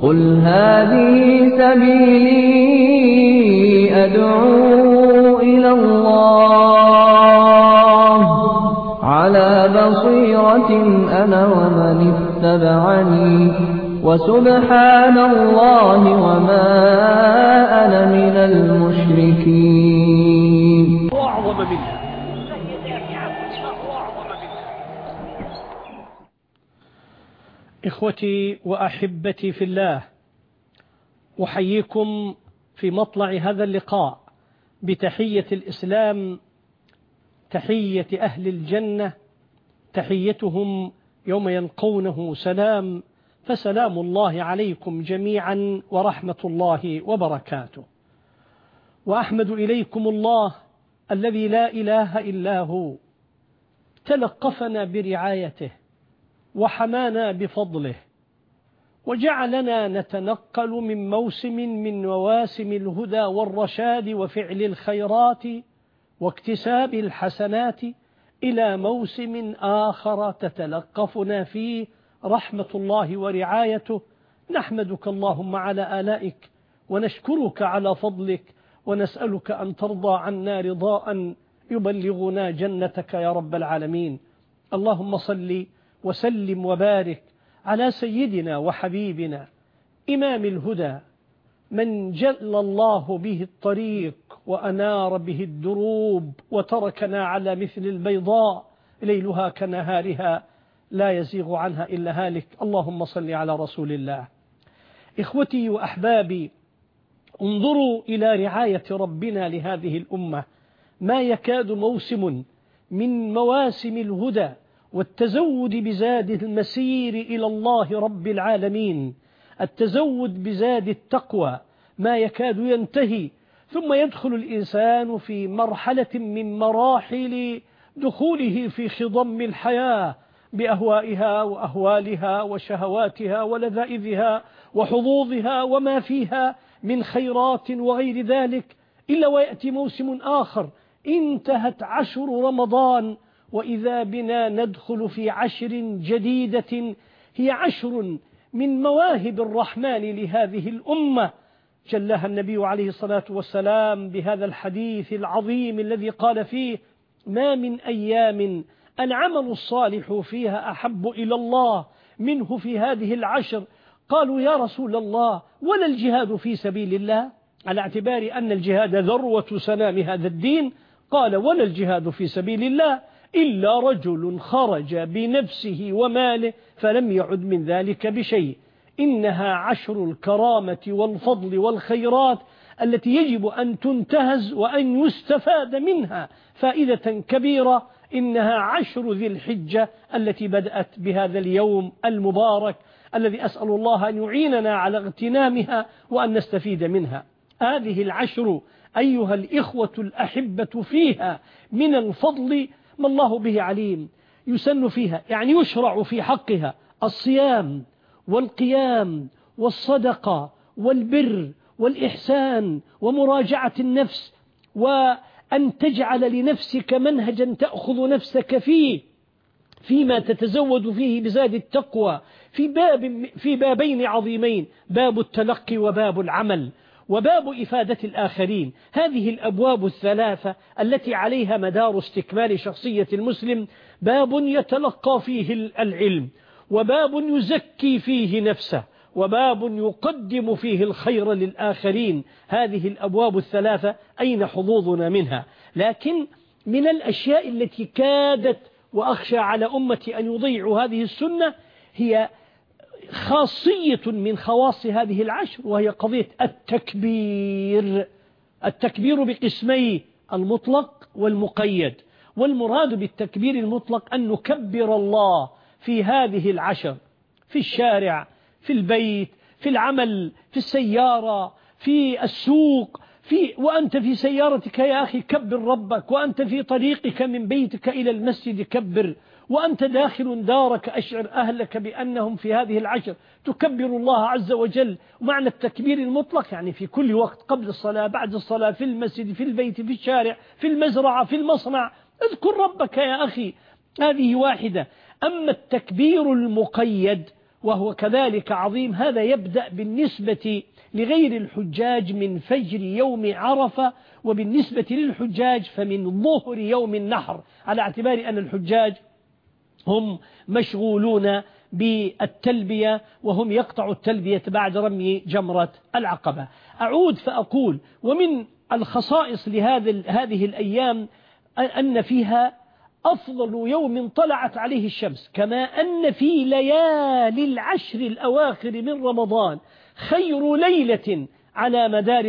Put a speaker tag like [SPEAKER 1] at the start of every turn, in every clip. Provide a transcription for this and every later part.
[SPEAKER 1] قل هذه سبيلي أدعو إلى الله على بصيرة أنا ومن اتبعني وسبحان الله وما أنا من المشركين.
[SPEAKER 2] وأعظم منها. إخوتي وأحبتي في الله، أحييكم في مطلع هذا اللقاء بتحية الإسلام، تحية أهل الجنة، تحيتهم يوم يلقونه سلام، فسلام الله عليكم جميعا ورحمة الله وبركاته. وأحمد إليكم الله الذي لا إله إلا هو، تلقفنا برعايته وحمانا بفضله، وجعلنا نتنقل من موسم من مواسم الهدى والرشاد وفعل الخيرات واكتساب الحسنات إلى موسم آخر تتلقفنا فيه رحمة الله ورعايته. نحمدك اللهم على آلائك، ونشكرك على فضلك، ونسألك أن ترضى عنا رضاء يبلغنا جنتك يا رب العالمين. اللهم صل وسلم وبارك على سيدنا وحبيبنا إمام الهدى، من جل الله به الطريق وأنار به الدروب، وتركنا على مثل البيضاء ليلها كنهارها لا يزيغ عنها إلا هالك. اللهم صل على رسول الله. إخوتي وأحبابي، انظروا إلى رعاية ربنا لهذه الأمة. ما يكاد موسم من مواسم الهدى والتزود بزاد المسير إلى الله رب العالمين، التزود بزاد التقوى، ما يكاد ينتهي، ثم يدخل الإنسان في مرحلة من مراحل دخوله في خضم الحياة بأهوائها وأهوالها وشهواتها ولذائذها وحظوظها وما فيها من خيرات وغير ذلك، إلا ويأتي موسم آخر. انتهت عشر رمضان وإذا بنا ندخل في عشر جديدة هي عشر من مواهب الرحمن لهذه الأمة، جلها النبي عليه الصلاة والسلام بهذا الحديث العظيم الذي قال فيه: ما من أيام العمل الصالح فيها أحب إلى الله منه في هذه العشر. قالوا يا رسول الله ولا الجهاد في سبيل الله، على اعتبار أن الجهاد ذروة سنام هذا الدين. قال ولا الجهاد في سبيل الله إلا رجل خرج بنفسه وماله فلم يعد من ذلك بشيء. إنها عشر الكرامة والفضل والخيرات التي يجب أن تنتهز وأن يستفاد منها فائدة كبيرة. إنها عشر ذي الحجة التي بدأت بهذا اليوم المبارك الذي أسأل الله أن يعيننا على اغتنامها وأن نستفيد منها. هذه العشر أيها الإخوة الأحبة فيها من الفضل ما الله به عليم. يسن فيها، يعني يشرع في حقها، الصيام والقيام والصدقة والبر والإحسان ومراجعة النفس، وأن تجعل لنفسك منهجا تأخذ نفسك فيه فيما تتزود فيه بزاد التقوى في بابين عظيمين: باب التلقي وباب العمل وباب إفادة الآخرين. هذه الأبواب الثلاثة التي عليها مدار استكمال شخصية المسلم: باب يتلقى فيه العلم، وباب يزكي فيه نفسه، وباب يقدم فيه الخير للآخرين. هذه الأبواب الثلاثة أين حظوظنا منها؟ لكن من الأشياء التي كادت وأخشى على أمتي أن يضيعوا هذه السنة هي خاصية من خواص هذه العشر، وهي قضية التكبير. التكبير بقسمي: المطلق والمقيد. والمراد بالتكبير المطلق أن نكبر الله في هذه العشر، في الشارع، في البيت، في العمل، في السيارة، في السوق، وأنت في سيارتك يا أخي كبر ربك، وأنت في طريقك من بيتك إلى المسجد كبر، وأنت داخل دارك أشعر أهلك بأنهم في هذه العشر تكبر الله عز وجل. ومعنى التكبير المطلق يعني في كل وقت، قبل الصلاة، بعد الصلاة، في المسجد، في البيت، في الشارع، في المزرعة، في المصنع، اذكر ربك يا أخي. هذه واحدة. أما التكبير المقيد وهو كذلك عظيم. هذا يبدأ بالنسبة لغير الحجاج من فجر يوم عرفة، وبالنسبة للحجاج فمن ظهر يوم النحر، على اعتبار أن الحجاج هم مشغولون بالتلبية، وهم يقطعوا التلبية بعد رمي جمرة العقبة. أعود فأقول: ومن الخصائص هذه الأيام أن فيها أفضل يوم طلعت عليه الشمس، كما أن في ليالي العشر الأواخر من رمضان خير ليلة على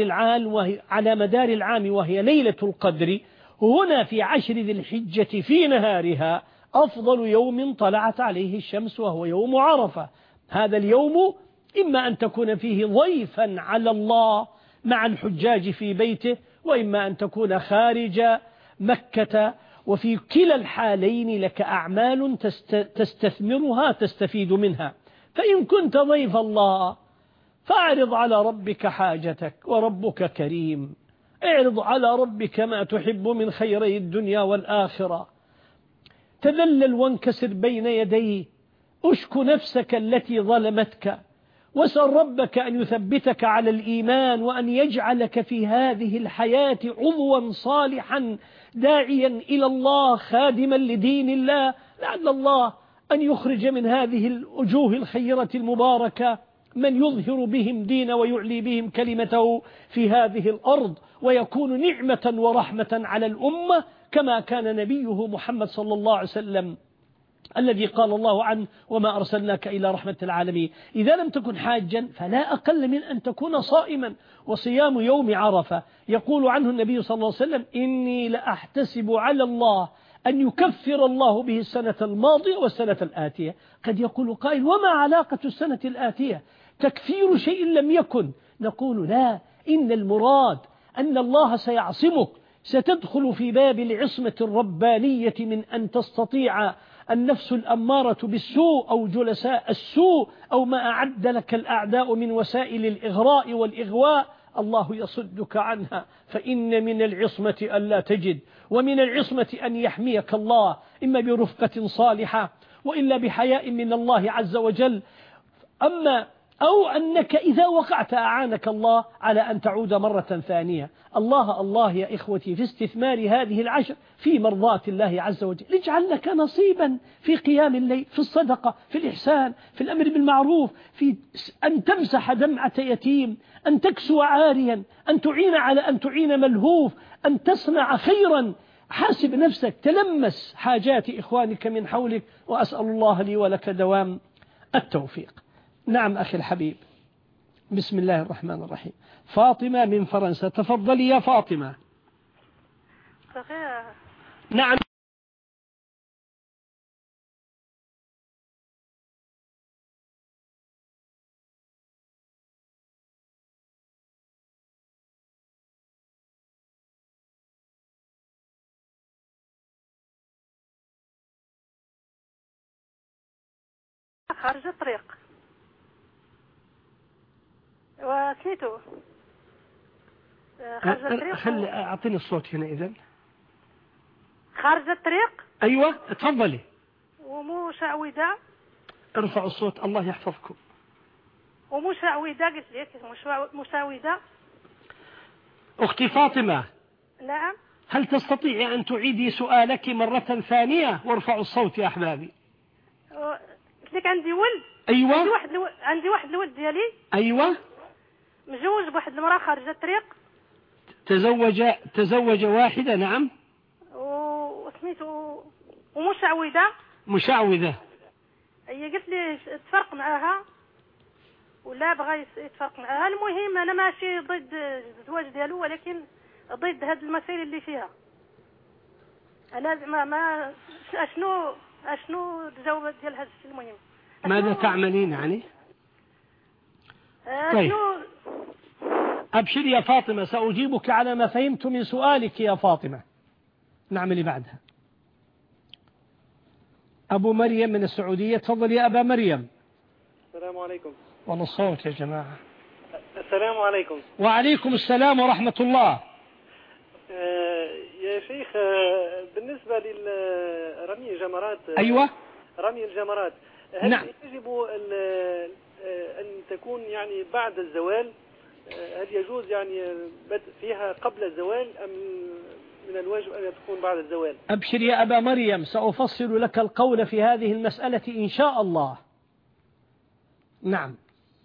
[SPEAKER 2] مدار العام وهي ليلة القدر. هنا في عشر ذي الحجة في نهارها أفضل يوم طلعت عليه الشمس وهو يوم عرفة. هذا اليوم إما أن تكون فيه ضيفا على الله مع الحجاج في بيته، وإما أن تكون خارج مكة، وفي كلا الحالين لك أعمال تستثمرها تستفيد منها. فإن كنت ضيف الله فاعرض على ربك حاجتك، وربك كريم. اعرض على ربك ما تحب من خيري الدنيا والآخرة، تذلل وانكسر بين يديه، أشك نفسك التي ظلمتك، واسأل ربك أن يثبتك على الإيمان، وأن يجعلك في هذه الحياة عضوا صالحا داعيا إلى الله خادما لدين الله، لعل الله أن يخرج من هذه الوجوه الخيرة المباركة من يظهر بهم دين ويعلي بهم كلمته في هذه الأرض، ويكون نعمة ورحمة على الأمة، كما كان نبيه محمد صلى الله عليه وسلم الذي قال الله عنه: وما أرسلناك إلى رحمة العالمين. إذا لم تكن حاجا فلا أقل من أن تكون صائما. وصيام يوم عرفة يقول عنه النبي صلى الله عليه وسلم: إني لأحتسب على الله أن يكفر الله به السنة الماضية والسنة الآتية. قد يقول قائل: وما علاقة السنة الآتية؟ تكفير شيء لم يكن. نقول: لا، إن المراد أن الله سيعصمك، ستدخل في باب العصمة الربانية من أن تستطيع النفس الأمارة بالسوء أو جلساء السوء أو ما أعد لك الأعداء من وسائل الإغراء والإغواء، الله يصدك عنها. فإن من العصمة ألا تجد، ومن العصمة أن يحميك الله، إما برفقة صالحة وإلا بحياء من الله عز وجل، أو أنك إذا وقعت أعانك الله على أن تعود مرة ثانية. الله يا إخوتي في استثمار هذه العشر في مرضاة الله عز وجل. اجعل لك نصيبا في قيام الليل، في الصدقة، في الإحسان، في الأمر بالمعروف، في أن تمسح دمعة يتيم، أن تكسو عاريا، أن تعين على أن تعين ملهوف، أن تصنع خيرا. حاسب نفسك، تلمس حاجات إخوانك من حولك، وأسأل الله لي ولك دوام التوفيق. نعم أخي الحبيب، بسم الله الرحمن الرحيم. فاطمة من فرنسا، تفضلي يا فاطمة. نعم.
[SPEAKER 3] خارج الطريق وسميتو خارج الطريق.
[SPEAKER 2] أعطيني الصوت هنا إذن.
[SPEAKER 3] خارج الطريق.
[SPEAKER 2] أيوة تفضلي.
[SPEAKER 3] ومشعوذة.
[SPEAKER 2] ارفعوا الصوت، الله يحفظكم.
[SPEAKER 3] ومشعوذة، قلت لك مشعوذة.
[SPEAKER 2] أختي فاطمة.
[SPEAKER 3] نعم.
[SPEAKER 2] هل تستطيعي أن تعيدي سؤالك مرة ثانية؟ وارفعوا الصوت يا أحبابي.
[SPEAKER 3] قلت لك عندي ولد.
[SPEAKER 2] أيوة.
[SPEAKER 3] عندي واحد الولد ديالي.
[SPEAKER 2] أيوة.
[SPEAKER 3] مجوز بواحد المرأة خارج الطريق.
[SPEAKER 2] تزوج واحدة. نعم.
[SPEAKER 3] وسميتو ومشعوذة.
[SPEAKER 2] مشعوذة.
[SPEAKER 3] هي قلت لي تفرق معاها ولا بغى يتفرق معاها. المهم أنا ماشي ضد الزواج ديالو، ولكن ضد هاد المسائل اللي فيها. أنا ما أشنو الجواب ديال هذا الشيء المهم.
[SPEAKER 2] ماذا تعملين يعني؟ طيب. أبشري يا فاطمة، سأجيبك على ما فهمت من سؤالك يا فاطمة. نعم اللي بعدها. أبو مريم من السعودية، تفضل يا أبا مريم.
[SPEAKER 4] السلام عليكم.
[SPEAKER 2] والله الصوت يا جماعة.
[SPEAKER 4] السلام عليكم.
[SPEAKER 2] وعليكم السلام ورحمة الله.
[SPEAKER 4] يا شيخ، بالنسبة لرمي الجمرات.
[SPEAKER 2] أيوة.
[SPEAKER 4] رمي الجمرات، هل
[SPEAKER 2] نعم.
[SPEAKER 4] يجب أن تكون يعني بعد الزوال؟ هل يجوز يعني بدء فيها قبل الزوال أم من الواجب أن تكون بعد الزوال؟
[SPEAKER 2] أبشر يا أبا مريم، سأفصل لك القول في هذه المسألة إن شاء الله. نعم.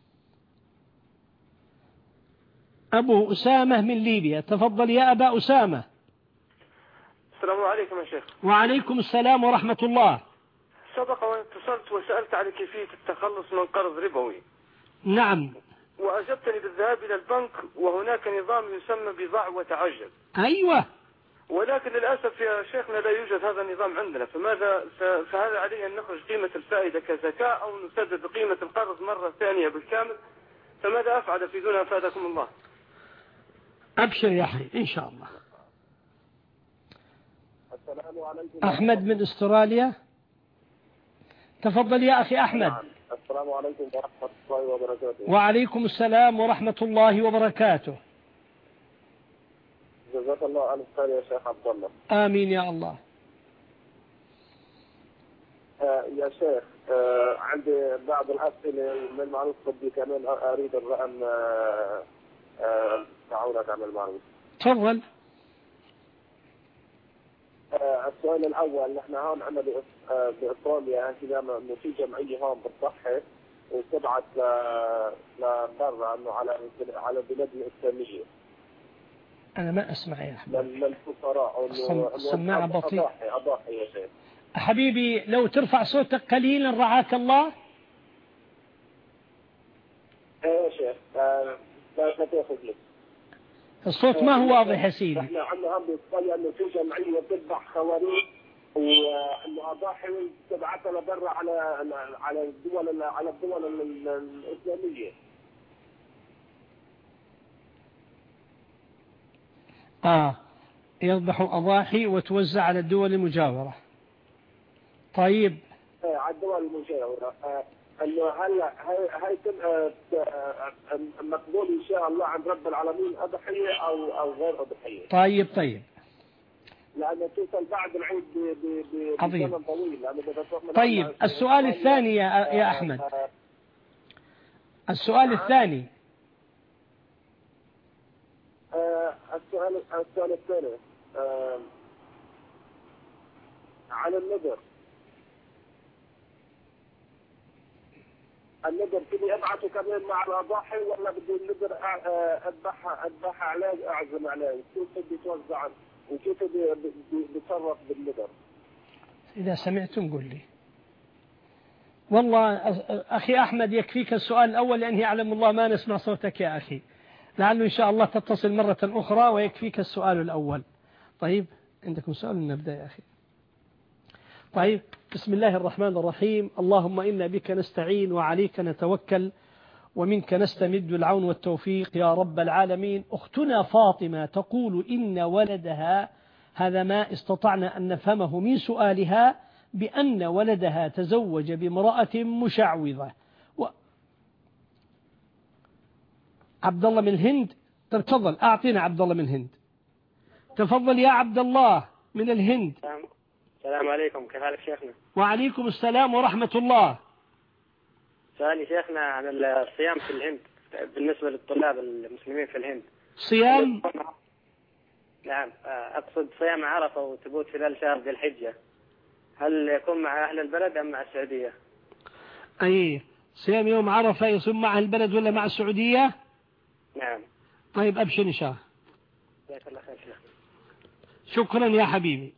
[SPEAKER 2] أبو أسامة من ليبيا، تفضل يا أبا أسامة.
[SPEAKER 5] السلام عليكم يا شيخ.
[SPEAKER 2] وعليكم السلام ورحمة الله.
[SPEAKER 5] سبق واتصلت وسألت عن كيفية التخلص من قرض ربوي.
[SPEAKER 2] نعم.
[SPEAKER 5] وأجبتني بالذهاب إلى البنك، وهناك نظام يسمى بضع وتعجل.
[SPEAKER 2] أيوة.
[SPEAKER 5] ولكن للأسف يا شيخنا لا يوجد هذا النظام عندنا، فهل علي أن نخرج قيمة الفائدة كزكاة أو نسدد قيمة القرض مرة ثانية بالكامل؟ فماذا أفعل أفيدونا أفادكم الله.
[SPEAKER 2] أبشر يا أخي إن شاء الله.
[SPEAKER 5] السلام عليكم.
[SPEAKER 2] أحمد من أستراليا، تفضل يا أخي أحمد.
[SPEAKER 5] السلام عليكم ورحمة الله وبركاته.
[SPEAKER 2] وعليكم السلام ورحمة الله وبركاته.
[SPEAKER 5] جزاك الله ألف خير يا شيخ عبد الله.
[SPEAKER 2] آمين يا الله.
[SPEAKER 5] يا شيخ، عندي بعض الأسئلة من المعروف، بدي كمان أريد أن تعاونك على المعروف.
[SPEAKER 2] تفضل.
[SPEAKER 5] السؤال الأول، نحن هون عندنا بأستراليا عندنا في جمعية هون بتضحي وتبعت لبرا إنه على البلاد الإسلامية.
[SPEAKER 2] أنا ما أسمع يا أحمد.
[SPEAKER 5] للفقراء.
[SPEAKER 2] السماعة بطيء.
[SPEAKER 5] أضاحي يا شيخ.
[SPEAKER 2] حبيبي لو ترفع صوتك قليلا رعاك الله.
[SPEAKER 5] يا شيخ لا تاخذ لك.
[SPEAKER 2] الصوت ما هو واضح يا سيدي.
[SPEAKER 5] احنا عندنا هم بإيطاليا انه في جمعيه بتذبح خواريق، وانه اضاحي تبعتها لبرا على الدول الاسلاميه.
[SPEAKER 2] يذبحوا أضاحي وتوزع على الدول المجاورة. طيب.
[SPEAKER 5] على الدول المجاورة. انه هلا هي مقبول ان شاء الله عند رب العالمين اضحيه او غير اضحيه.
[SPEAKER 2] طيب.
[SPEAKER 5] لأنه توصل بعد العيد بزمن طويل.
[SPEAKER 2] طيب السؤال الثاني يا أحمد. السؤال الثاني.
[SPEAKER 5] السؤال الثاني على النذر. النذر بدي ابعته كمان مع الاضاحي ولا بدي النذر اذبحها عليه اعزم عليه؟ كيف بدي توزع وكيف بتصرف بالنذر؟
[SPEAKER 2] إذا سمعتم قل لي. والله أخي أحمد يكفيك السؤال الأول، لأنه يعلم الله ما نسمع صوتك يا أخي، لعله إن شاء الله تتصل مرة أخرى ويكفيك السؤال الأول. طيب عندكم سؤال نبدأ يا أخي. طيب بسم الله الرحمن الرحيم. اللهم إنا بك نستعين وعليك نتوكل ومنك نستمد العون والتوفيق يا رب العالمين. أختنا فاطمة تقول إن ولدها، هذا ما استطعنا أن نفهمه من سؤالها، بأن ولدها تزوج بامرأة مشعوذة. عبد الله من الهند، تفضل أعطينا عبد الله من الهند. تفضل يا عبد الله من الهند.
[SPEAKER 6] السلام عليكم، كيف حالك شيخنا؟
[SPEAKER 2] وعليكم السلام ورحمة الله.
[SPEAKER 6] سؤالي شيخنا عن الصيام في الهند بالنسبة للطلاب المسلمين في الهند.
[SPEAKER 2] صيام؟
[SPEAKER 6] نعم، أقصد صيام عرفة وثبوت خلال شهر ذي الحجة، هل يكون مع أهل البلد أم مع السعودية؟
[SPEAKER 2] أي صيام يوم عرفة يصوم مع البلد ولا مع السعودية؟
[SPEAKER 6] نعم.
[SPEAKER 2] طيب أبشر إن شاء الله.
[SPEAKER 6] جزاك الله خير شيخ.
[SPEAKER 2] شكرا يا حبيبي.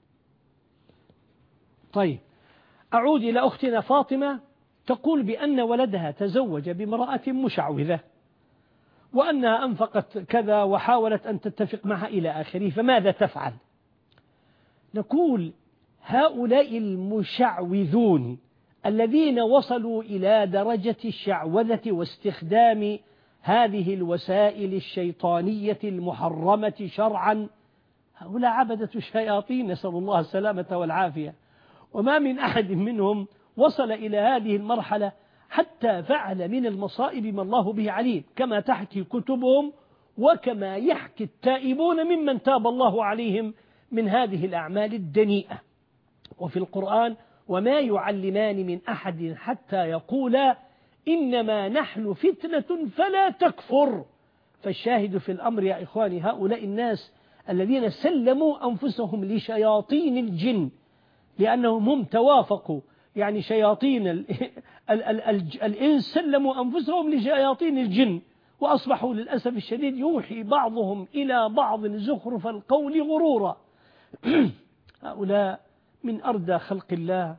[SPEAKER 2] طيب أعود إلى أختنا فاطمة، تقول بأن ولدها تزوج بامرأة مشعوذة وأنها أنفقت كذا وحاولت أن تتفق معها إلى آخره، فماذا تفعل؟ نقول هؤلاء المشعوذون الذين وصلوا إلى درجة الشعوذة واستخدام هذه الوسائل الشيطانية المحرمة شرعا، هؤلاء عبدة الشياطين، نسأل الله السلامة والعافية. وما من أحد منهم وصل إلى هذه المرحلة حتى فعل من المصائب ما الله به عليم، كما تحكي كتبهم وكما يحكي التائبون ممن تاب الله عليهم من هذه الأعمال الدنيئة. وفي القرآن وما يعلمان من أحد حتى يقولا إنما نحن فتنة فلا تكفر. فالشاهد في الأمر يا إخواني هؤلاء الناس الذين سلموا أنفسهم لشياطين الجن، لأنهم هم توافقوا، يعني شياطين الإنس سلموا أنفسهم لشياطين الجن، وأصبحوا للأسف الشديد يوحي بعضهم إلى بعض زخرف القول غرورا. هؤلاء من أردى خلق الله.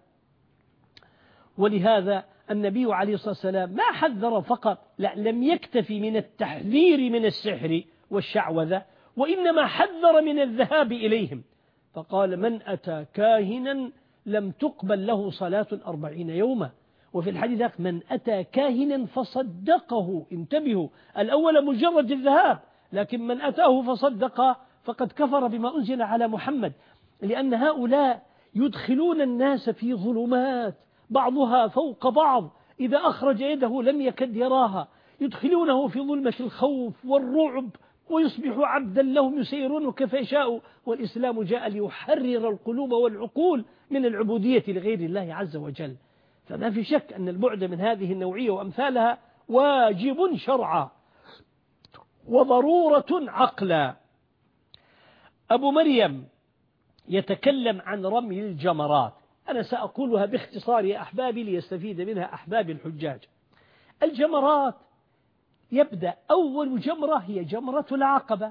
[SPEAKER 2] ولهذا النبي عليه الصلاة والسلام ما حذر فقط، لا، لم يكتفي من التحذير من السحر والشعوذة، وإنما حذر من الذهاب إليهم، فقال من أتى كاهنا لم تقبل له صلاة 40 يوما. وفي الحديث من أتى كاهنا فصدقه، انتبهوا، الأول مجرد الذهاب، لكن من أتاه فصدق فقد كفر بما أنزل على محمد، لأن هؤلاء يدخلون الناس في ظلمات بعضها فوق بعض، إذا أخرج يده لم يكد يراها، يدخلونه في ظلمة الخوف والرعب، ويصبح عبدا لهم يسيرونه كيف يشاء. والإسلام جاء ليحرر القلوب والعقول من العبودية لغير الله عز وجل. فما في شك أن البعد من هذه النوعية وأمثالها واجب شرعا وضرورة عقلا. أبو مريم يتكلم عن رمي الجمرات، أنا سأقولها باختصار يا أحبابي ليستفيد منها أحباب الحجاج. الجمرات يبدأ أول جمرة هي جمرة العقبة،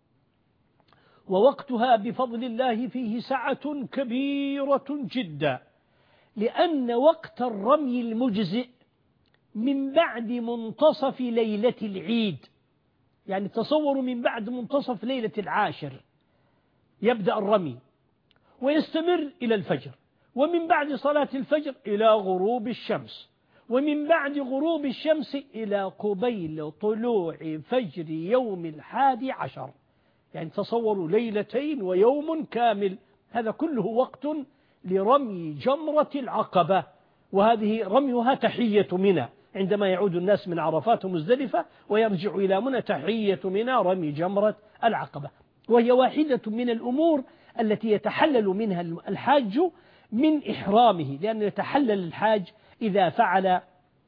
[SPEAKER 2] ووقتها بفضل الله فيه سعة كبيرة جدا، لأن وقت الرمي المجزئ من بعد منتصف ليلة العيد، يعني تصوروا من بعد منتصف ليلة العاشر يبدأ الرمي ويستمر إلى الفجر، ومن بعد صلاة الفجر إلى غروب الشمس، ومن بعد غروب الشمس إلى قبيل طلوع فجر يوم 11، يعني تصوروا ليلتين ويوم كامل، هذا كله وقت لرمي جمرة العقبة. وهذه رميها تحية منى، عندما يعود الناس من عرفات ومزدلفة ويرجع إلى منى تحية منى رمي جمرة العقبة، وهي واحدة من الأمور التي يتحلل منها الحاج من إحرامه، لأنه يتحلل الحاج إذا فعل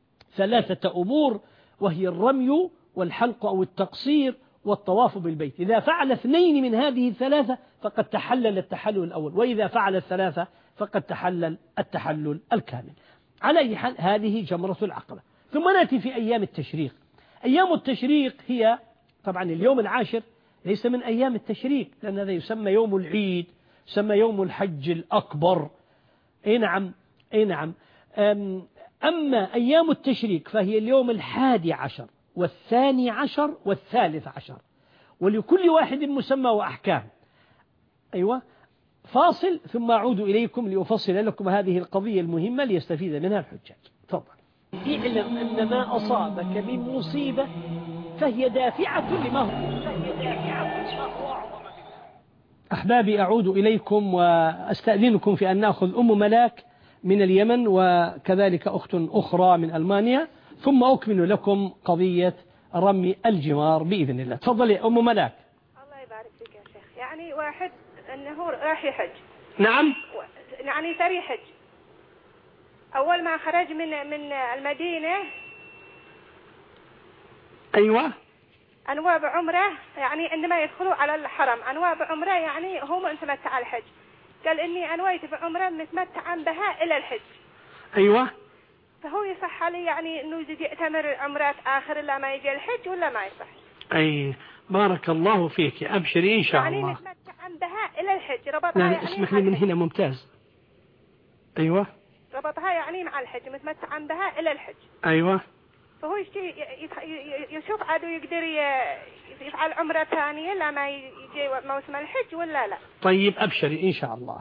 [SPEAKER 2] 3 أمور، وهي الرمي والحلق أو التقصير والطواف بالبيت. إذا فعل 2 من هذه 3 فقد تحلل التحلل الأول، وإذا فعل 3 فقد تحلل التحلل الكامل. على أي حال هذه جمرة العقبة. ثم نأتي في أيام التشريق. أيام التشريق هي طبعا اليوم 10 ليس من أيام التشريق، لأن هذا يسمى يوم العيد، يسمى يوم الحج الأكبر. أي نعم. أما أيام التشريق فهي اليوم 11 و12 و13، ولكل واحد مسمى وأحكام. أيوة، فاصل ثم أعود إليكم لأفصل لكم هذه القضية المهمة ليستفيد منها الحجاج. تفضل. اعلم أن ما أصابك من مصيبة فهي دافعة لما هو أعظم. أحبابي، أعود إليكم وأستأذنكم في أن نأخذ أم ملاك من اليمن وكذلك أخت أخرى من ألمانيا، ثم أكمل لكم قضية رمي الجمار بإذن الله. تفضلي أم ملاك.
[SPEAKER 3] الله يبارك فيك يا شيخ. يعني واحد أنه راح يحج.
[SPEAKER 2] نعم.
[SPEAKER 3] يعني صار يحج، أول ما خرج من المدينة.
[SPEAKER 2] أيوة.
[SPEAKER 3] أنواع بعمره، يعني عندما يدخلوا على الحرم أنواع بعمره، يعني هو متمتع على الحج. قال إني أنويت بعمره متمتعا بها إلى الحج.
[SPEAKER 2] أيوة.
[SPEAKER 3] فهو يصح لي يعني إنه يأتمر عمرات آخر إلا ما يجي الحج ولا ما يصح؟
[SPEAKER 2] أي بارك الله فيك، أبشري إن شاء الله.
[SPEAKER 3] يعني متمتعا بها إلى الحج، ربطها
[SPEAKER 2] يعني
[SPEAKER 3] يعني
[SPEAKER 2] اسمح لي من هنا. ممتاز. أيوة.
[SPEAKER 3] ربطها يعني مع الحج، متمتعا بها إلى الحج.
[SPEAKER 2] أيوة.
[SPEAKER 3] فهو يشوف عادو يقدر يفعل عمرة ثانية لما يجي موسم الحج ولا لا؟
[SPEAKER 2] طيب أبشري إن شاء الله.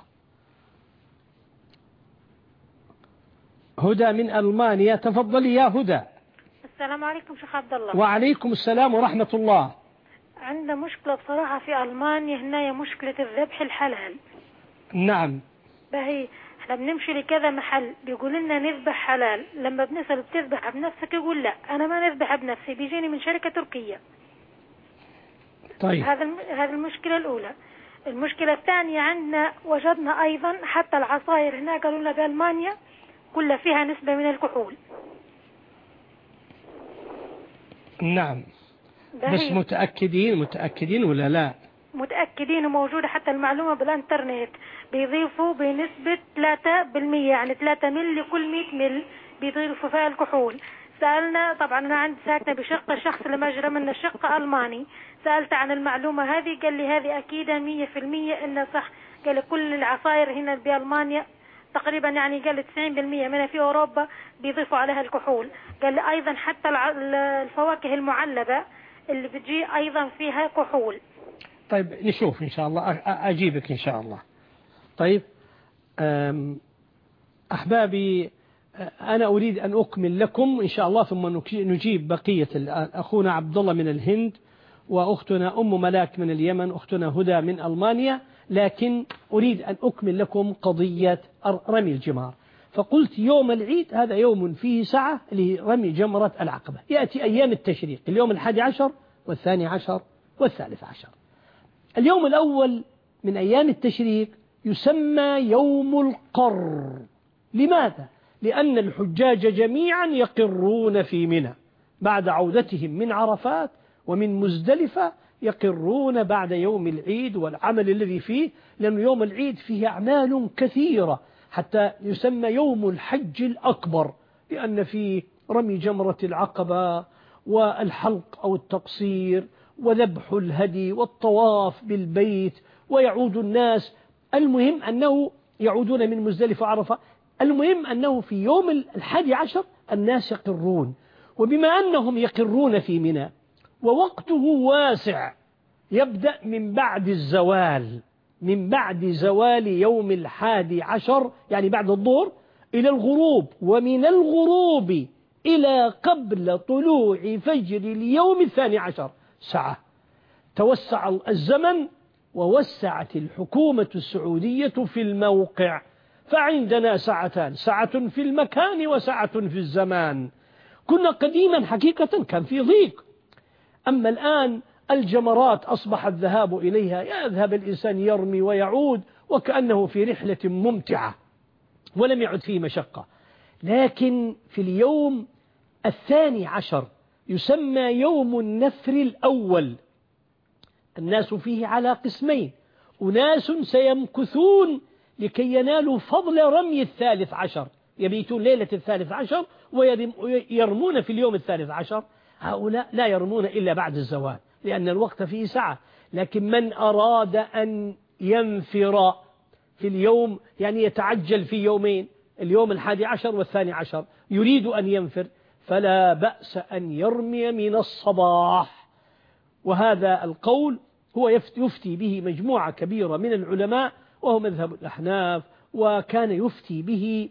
[SPEAKER 2] هدى من ألمانيا، تفضلي يا هدى.
[SPEAKER 7] السلام عليكم شيخ عبد الله.
[SPEAKER 2] وعليكم السلام ورحمة الله.
[SPEAKER 7] عندنا مشكلة بصراحة في ألمانيا، هنا مشكلة الذبح الحلال.
[SPEAKER 2] نعم.
[SPEAKER 7] باهي احنا بنمشي لكذا محل بيقول لنا نذبح حلال، لما بنسأل بتذبح بنفسك يقول لا أنا ما نذبح بنفسي، بيجيني من شركة تركية.
[SPEAKER 2] طيب.
[SPEAKER 7] هذا المشكلة الأولى. المشكلة الثانية عندنا وجدنا أيضا حتى العصائر هنا قالوا لنا بألمانيا كلها فيها نسبة من الكحول.
[SPEAKER 2] نعم، بس متأكدين ولا لا؟
[SPEAKER 7] متأكدين وموجودة حتى المعلومة بالانترنت، بيضيفوا بنسبة 3%، يعني 3 مل لكل 100 مل بيضيفوا فيها الكحول. سألنا، طبعا أنا عندي ساكنة بشقة، الشخص اللي مجرى من الشقة ألماني، سألت عن المعلومة هذه قال لي هذه أكيدة 100% إنها صح. قال لي كل العصائر هنا بألمانيا تقريبا، يعني قال لي 90% منها في أوروبا بيضيفوا عليها الكحول. قال لي أيضا حتى الفواكه المعلبة اللي بتجي أيضا فيها كحول.
[SPEAKER 2] طيب نشوف إن شاء الله، أجيبك إن شاء الله. طيب أحبابي، أنا أريد أن أكمل لكم إن شاء الله ثم نجيب بقية. أخونا عبد الله من الهند، وأختنا أم ملاك من اليمن، أختنا هدى من ألمانيا، لكن أريد أن أكمل لكم قضية رمي الجمار. فقلت يوم العيد هذا يوم فيه سعة لرمي جمرة العقبة. يأتي أيام التشريق، اليوم 11 و12 و13. اليوم الأول من أيام التشريق يسمى يوم القر. لماذا؟ لأن الحجاج جميعا يقرون في منى بعد عودتهم من عرفات ومن مزدلفة، يقرون بعد يوم العيد والعمل الذي فيه، لأن يوم العيد فيه أعمال كثيرة حتى يسمى يوم الحج الأكبر، لأن فيه رمي جمرة العقبة والحلق أو التقصير وذبح الهدي والطواف بالبيت، ويعود الناس. المهم أنه يعودون من مزدلفة وعرفة. المهم أنه في يوم 11 الناس يقرون، وبما أنهم يقرون في منى ووقته واسع، يبدأ من بعد الزوال، من بعد زوال يوم 11 يعني بعد الظهر إلى الغروب، ومن الغروب إلى قبل طلوع فجر اليوم 12 ساعة. توسع الزمن ووسعت الحكومة السعودية في الموقع، فعندنا ساعتان، ساعة في المكان وساعة في الزمان. كنا قديما حقيقة كان في ضيق، أما الآن الجمرات أصبح الذهاب إليها، يذهب الإنسان يرمي ويعود وكأنه في رحلة ممتعة ولم يعد فيه مشقة. لكن في اليوم 12 يسمى يوم النفر الأول. الناس فيه على قسمين: أناس سيمكثون لكي ينالوا فضل رمي 13، يبيتون ليلة 13 ويرمون في اليوم 13. هؤلاء لا يرمون إلا بعد الزوال لأن الوقت فيه سعة. لكن من أراد أن ينفر في اليوم، يعني يتعجل في يومين، اليوم 11 و12، يريد أن ينفر، فلا بأس أن يرمي من الصباح. وهذا القول هو يفتي به مجموعة كبيرة من العلماء، وهو مذهب الأحناف، وكان يفتي به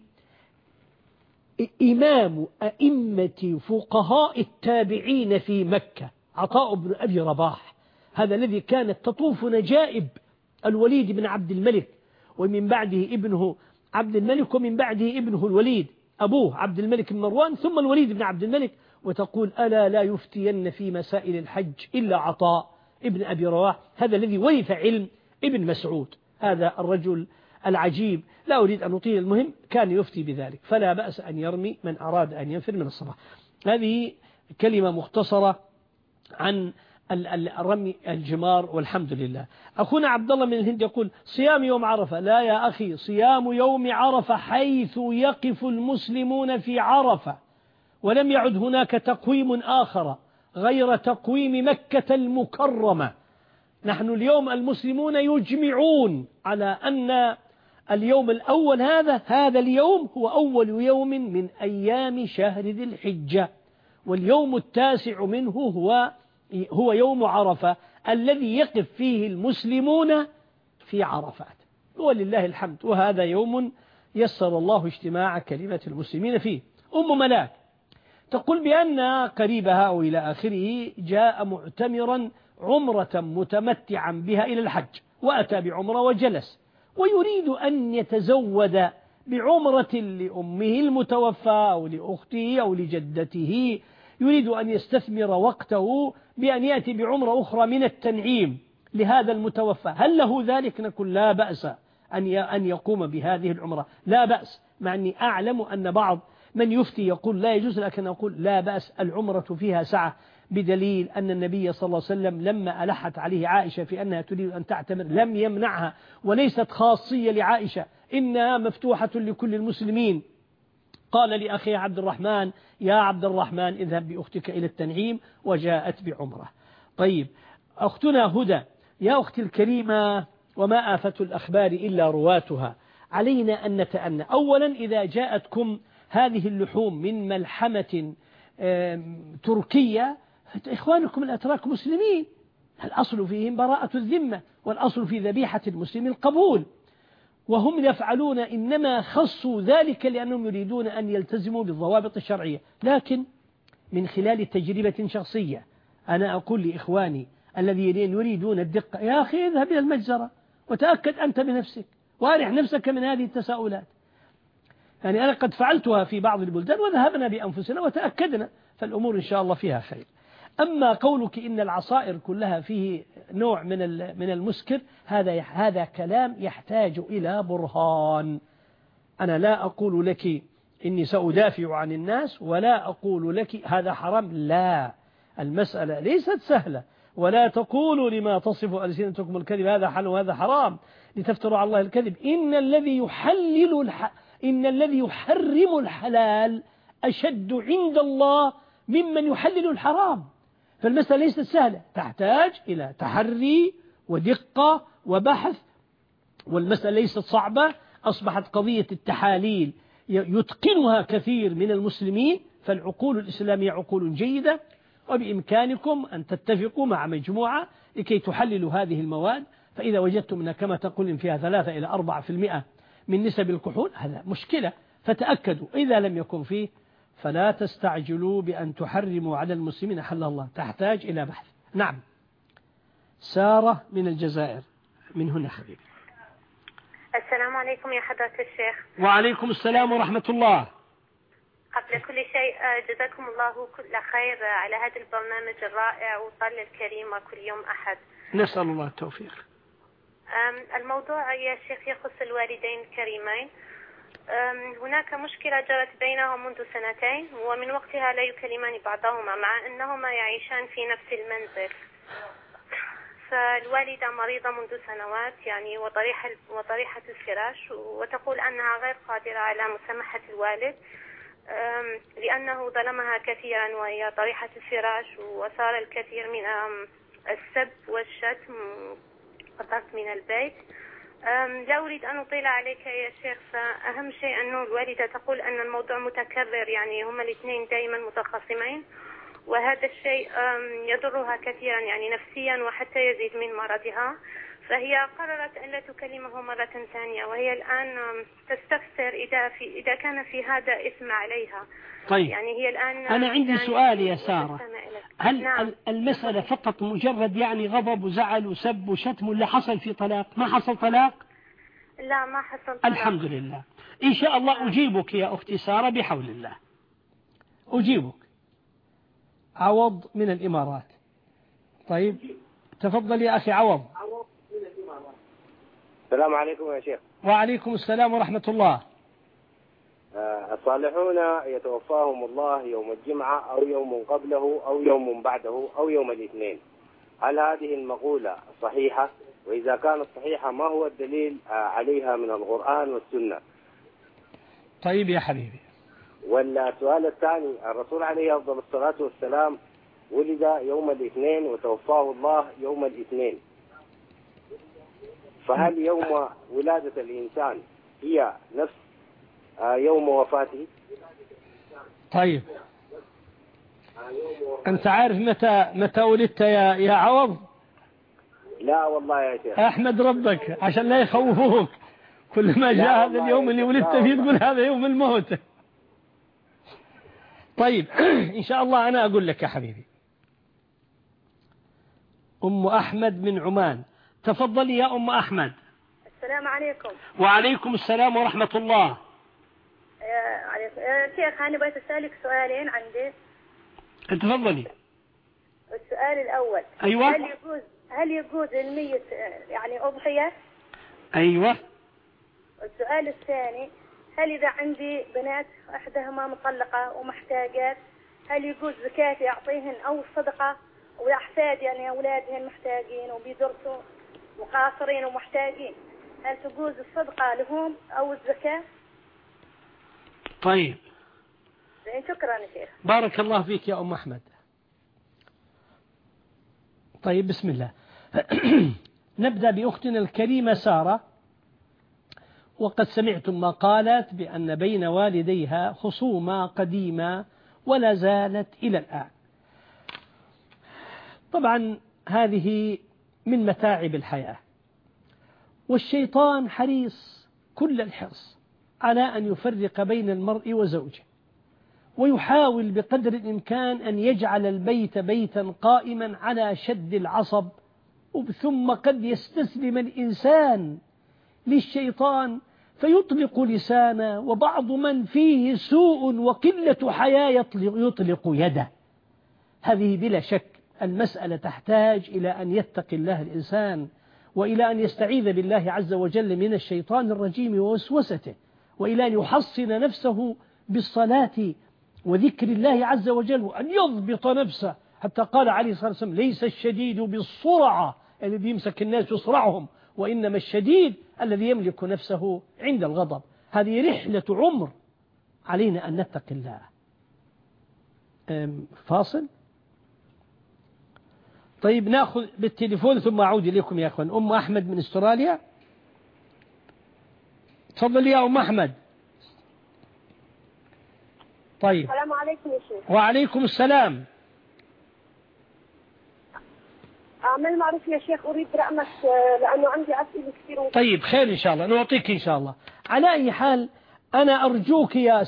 [SPEAKER 2] إمام أئمة فقهاء التابعين في مكة، عطاء بن أبي رباح، هذا الذي كانت تطوف نجائب الوليد بن عبد الملك، ومن بعده ابنه عبد الملك، ومن بعده ابنه الوليد، أبوه عبد الملك بن مروان ثم الوليد بن عبد الملك، وتقول ألا لا يفتين في مسائل الحج إلا عطاء ابن أبي رباح، هذا الذي ورث علم ابن مسعود، هذا الرجل العجيب. لا أريد أن أطيل، المهم كان يفتي بذلك، فلا بأس أن يرمي من أراد أن ينفر من الصباح. هذه كلمة مختصرة عن الرمي الجمار، والحمد لله. أخونا عبد الله من الهند يقول صيام يوم عرفة. لا يا أخي، صيام يوم عرفة حيث يقف المسلمون في عرفة، ولم يعد هناك تقويم آخر غير تقويم مكة المكرمة. نحن اليوم المسلمون يجمعون على أن اليوم الأول هذا اليوم هو أول يوم من أيام شهر ذي الحجة، واليوم 9 منه هو يوم عرفة الذي يقف فيه المسلمون في عرفات، ولله الحمد. وهذا يوم يسر الله اجتماع كلمة المسلمين فيه. أم ملاك تقول بأن قريبها أو إلى آخره جاء معتمرا عمرة متمتعا بها إلى الحج، وأتى بعمرة وجلس، ويريد أن يتزود بعمرة لأمه المتوفى أو لأخته أو لجدته، يريد أن يستثمر وقته بأن يأتي بعمرة أخرى من التنعيم لهذا المتوفى، هل له ذلك؟ نقول لا بأس أن يقوم بهذه العمرة، لا بأس، مع أني أعلم أن بعض من يفتي يقول لا يجوز، لكن أقول لا بأس، العمرة فيها سعة، بدليل أن النبي صلى الله عليه وسلم لما ألحت عليه عائشة في أنها تريد أن تعتمر لم يمنعها، وليست خاصية لعائشة، إنها مفتوحة لكل المسلمين. قال لأخي عبد الرحمن: يا عبد الرحمن اذهب بأختك إلى التنعيم، وجاءت بعمرة. طيب، أختنا هدى: يا أختي الكريمة، وما آفة الأخبار إلا رواتها، علينا أن نتأنى. أولا، إذا جاءتكم هذه اللحوم من ملحمة تركية، إخوانكم الأتراك مسلمين، الأصل فيهم براءة الذمة، والأصل في ذبيحة المسلم القبول، وهم يفعلون إنما خصوا ذلك لأنهم يريدون أن يلتزموا بالضوابط الشرعية. لكن من خلال تجربة شخصية أنا أقول لإخواني الذين يريدون الدقة: يا أخي اذهب إلى المجزرة وتأكد أنت بنفسك، وارح نفسك من هذه التساؤلات. يعني أنا قد فعلتها في بعض البلدان وذهبنا بأنفسنا وتأكدنا، فالأمور إن شاء الله فيها خير. أما قولك إن العصائر كلها فيه نوع من المسكر، هذا كلام يحتاج إلى برهان. أنا لا أقول لك إني سأدافع عن الناس، ولا أقول لك هذا حرام، لا، المسألة ليست سهلة. ولا تقولوا لما تصف ألسنتكم الكذب هذا حلال وهذا حرام لتفتروا على الله الكذب، إن الذي يحرم الحلال أشد عند الله ممن يحلل الحرام. فالمسألة ليست سهلة، تحتاج إلى تحري ودقة وبحث، والمسألة ليست صعبة. أصبحت قضية التحاليل يتقنها كثير من المسلمين، فالعقول الإسلامية عقول جيدة، وبإمكانكم أن تتفقوا مع مجموعة لكي تحللوا هذه المواد. فإذا وجدتم أنها كما تقول فيها 3 إلى 4% من نسب الكحول، هذا مشكلة، فتأكدوا. إذا لم يكن فيه فلا تستعجلوا بأن تحرموا على المسلمين حل الله، تحتاج إلى بحث. نعم. سارة من الجزائر، من هنا حبيبي.
[SPEAKER 8] السلام عليكم يا حضرة الشيخ.
[SPEAKER 2] وعليكم السلام ورحمة الله.
[SPEAKER 8] قبل كل شيء جزاكم الله كل خير على هذا البرنامج الرائع والطلة الكريمة كل يوم أحد.
[SPEAKER 2] نسأل الله التوفيق.
[SPEAKER 8] الموضوع يا شيخ يخص الوالدين الكريمين. هناك مشكلة جرت بينهم منذ 2 ومن وقتها لا يكلمان بعضهما مع أنهما يعيشان في نفس المنزل. فالوالدة مريضة منذ سنوات يعني وطريحة الفراش، وتقول أنها غير قادرة على مسامحة الوالد لأنه ظلمها كثيرا وهي طريحة الفراش، وصار الكثير من السب والشتم قطعت من البيت. لا أريد أن أطيل عليك يا شيخ، فأهم شيء أنه الوالدة تقول أن الموضوع متكرر، يعني هما الاثنين دائما متخاصمين، وهذا الشيء يضرها كثيرا يعني نفسيا وحتى يزيد من مرضها. فهي قررت أن لا تكلمه مرة ثانية، وهي الآن تستفسر إذا كان في هذا إثم عليها.
[SPEAKER 2] طيب،
[SPEAKER 8] يعني هي الآن
[SPEAKER 2] أنا عندي سؤال يا سارة، هل
[SPEAKER 8] نعم.
[SPEAKER 2] المسألة فقط مجرد يعني غضب وزعل وسب وشتم، ولا حصل في طلاق؟ ما حصل طلاق؟
[SPEAKER 8] لا، ما حصل طلاق.
[SPEAKER 2] الحمد لله. إن شاء الله أجيبك يا أختي سارة بحول الله، أجيبك. عوض من الإمارات. طيب تفضل يا أخي عوض.
[SPEAKER 9] السلام عليكم يا شيخ.
[SPEAKER 2] وعليكم السلام ورحمة الله.
[SPEAKER 9] الصالحون يتوفاهم الله يوم الجمعة أو يوم قبله أو يوم بعده أو يوم الاثنين، هل هذه المقولة صحيحة؟ وإذا كانت صحيحة ما هو الدليل عليها من القرآن والسنة؟
[SPEAKER 2] طيب يا حبيبي.
[SPEAKER 9] والسؤال الثاني، الرسول عليه أفضل الصلاة والسلام ولد يوم الاثنين وتوفاه الله يوم الاثنين، فهل يوم ولادة الإنسان هي نفس يوم وفاته؟
[SPEAKER 2] طيب، أنت عارف متى ولدت يا عوض؟
[SPEAKER 9] لا والله يا شيخ.
[SPEAKER 2] أحمد ربك عشان لا يخوفوك، كل ما جاء هذا اليوم اللي ولدت فيه تقول هذا يوم الموت. طيب إن شاء الله أنا أقول لك يا حبيبي. أم أحمد من عمان، تفضلي يا أم أحمد.
[SPEAKER 10] السلام عليكم.
[SPEAKER 2] وعليكم السلام ورحمة الله.
[SPEAKER 10] شيخ أنا بغيت أسألك سؤالين عندي.
[SPEAKER 2] تفضلي.
[SPEAKER 10] السؤال الأول،
[SPEAKER 2] أيوة.
[SPEAKER 10] هل هل يجوز الميت يعني أضحية؟
[SPEAKER 11] أيوة.
[SPEAKER 10] السؤال الثاني، هل إذا عندي بنات إحداهما مطلقة ومحتاجات، هل يجوز زكاة يعطيهن أو صدقة، وأحفاد يعني أولادهن محتاجين وبيدرسوا وقاصرين ومحتاجين، هل تجوز الصدقة لهم أو الزكاة؟
[SPEAKER 11] طيب
[SPEAKER 10] شكرا يا شيخ.
[SPEAKER 2] بارك الله فيك يا أم أحمد. طيب بسم الله. نبدأ بأختنا الكريمة سارة. وقد سمعتم ما قالت بأن بين والديها خصومة قديمة ولا زالت إلى الآن. طبعا هذه من متاعب الحياة، والشيطان حريص كل الحرص على أن يفرق بين المرء وزوجه، ويحاول بقدر الإمكان أن يجعل البيت بيتا قائما على شد العصب. ثم قد يستسلم الإنسان للشيطان فيطلق لسانه، وبعض من فيه سوء وقلة حياة يطلق يده. هذه بلا شك المسألة تحتاج إلى أن يتقي الله الإنسان، وإلى أن يستعيذ بالله عز وجل من الشيطان الرجيم ووسوسته، وإلى أن يحصن نفسه بالصلاة وذكر الله عز وجل، وأن يضبط نفسه. حتى قال عليه الصلاة والسلام: ليس الشديد بالسرعة الذي يمسك الناس يسرعهم، وإنما الشديد الذي يملك نفسه عند الغضب. هذه رحلة عمر، علينا أن نتقي الله. فاصل. طيب نأخذ بالتليفون ثم أعود إليكم يا أخوان. أم أحمد من استراليا، تفضل يا أم أحمد. طيب.
[SPEAKER 10] السلام عليكم يا شيخ.
[SPEAKER 2] وعليكم السلام.
[SPEAKER 10] أعمل معروف يا شيخ، أريد رقمك لأنه عندي أسئلة كثير.
[SPEAKER 2] طيب خير إن شاء الله، نعطيك إن شاء الله. على أي حال أنا أرجوك يا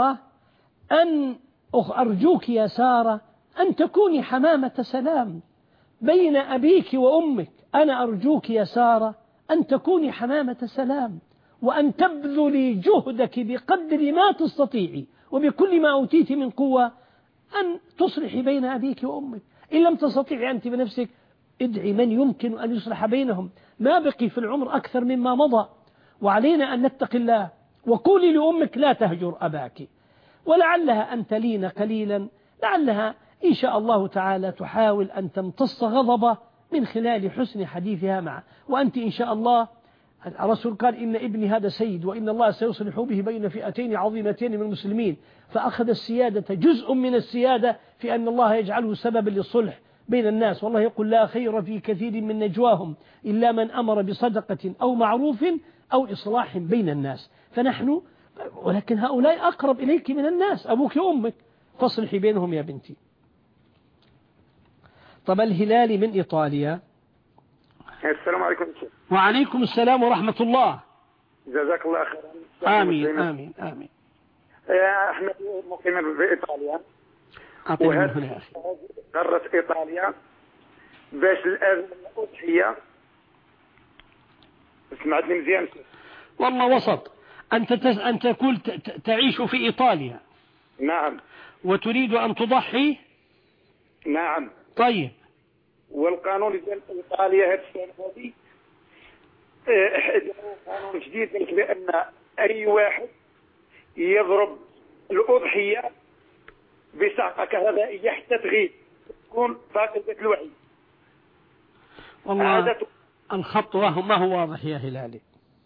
[SPEAKER 2] سارة أن تكوني حمامة سلام بين أبيك وأمك. أنا أرجوك يا سارة أن تكوني حمامة سلام، وأن تبذلي جهدك بقدر ما تستطيعي وبكل ما أوتيت من قوة أن تصلحي بين أبيك وأمك. إن لم تستطيعي أنت بنفسك، ادعي من يمكن أن يصلح بينهم. ما بقي في العمر أكثر مما مضى، وعلينا أن نتقي الله. وقولي لأمك لا تهجر أباك، ولعلها أن تلين قليلا، لعلها إن شاء الله تعالى تحاول أن تمتص غضبه من خلال حسن حديثها معه. وأنت إن شاء الله، الرسول قال: إن ابني هذا سيد، وإن الله سيصلح به بين فئتين عظيمتين من المسلمين. فأخذ السيادة، جزء من السيادة في أن الله يجعله سببا للصلح بين الناس. والله يقول: لا خير في كثير من نجواهم إلا من أمر بصدقة أو معروف أو إصلاح بين الناس. فنحن، ولكن هؤلاء أقرب إليك من الناس، أبوك وأمك، فاصلحي بينهم يا بنتي. طب الهلال من إيطاليا.
[SPEAKER 12] السلام عليكم.
[SPEAKER 2] وعليكم السلام ورحمة الله.
[SPEAKER 12] جزاك الله خيرا.
[SPEAKER 2] آمين آمين آمين.
[SPEAKER 12] احنا مقيمين في إيطاليا،
[SPEAKER 2] وهذه
[SPEAKER 12] قرة إيطاليا باش الأضحية. سمعتني مزيان؟
[SPEAKER 2] والله وسط. أنت تقول تعيش في إيطاليا.
[SPEAKER 12] نعم.
[SPEAKER 2] وتريد أن تضحي.
[SPEAKER 12] نعم.
[SPEAKER 2] طيب.
[SPEAKER 12] والقانون ديال إيطاليا هذه السنة هذه قانون جديد بأن أي واحد يضرب الأضحية بصعقة كهربائية حتى تغيب، تكون فاقدة الوعي.
[SPEAKER 2] والله الخط ما هو واضح يا هلالي.